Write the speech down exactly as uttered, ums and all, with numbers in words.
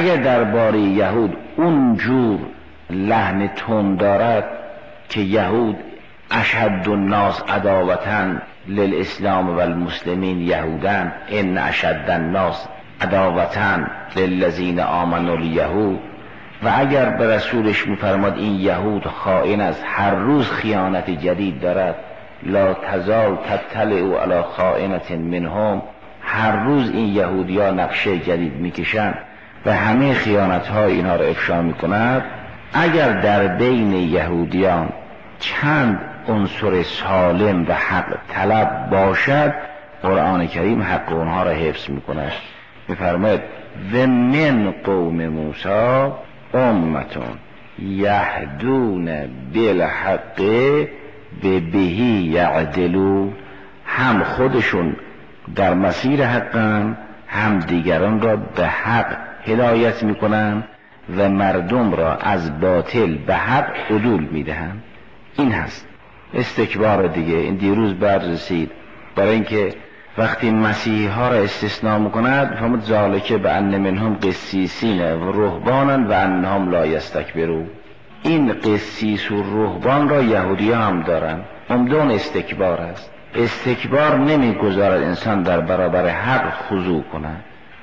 اگر درباره یهود اونجور لحن تون دارد که یهود اشد الناس عداوةً للاسلام و المسلمین یهودن ان اشد الناس عداوةً للذین آمنوا الیهود، و اگر به رسولش میفرماد این یهود خائن است، هر روز خیانت جدید دارد، لا تزال تطلع علی خائنة منهم، هر روز این یهودی ها نقشه جدید میکشند و همه خیانت ها اینها را افشا میکند. اگر در بین یهودیان چند عنصر سالم و حق طلب باشد، قرآن کریم حق اونها را حفظ میکند. میفرماید و من قوم موسی امتون یهدون بالحق به بهی یعدلون، هم خودشون در مسیر حقن، هم دیگران را به حق هدایت میکنن و مردم را از باطل به حق عدول میدهن. این هست استکبار دیگه. این دیروز بعد رسید، برای اینکه وقتی مسیحی ها را استثناء میکند فهمت ذالک به ان منهم قسیسین و رهبانا و انهم لا یستکبرون. این قسیس و رهبان را یهودی هم دارن. عمدون استکبار است. استکبار نمیگذارد انسان در برابر حق خضوع کند.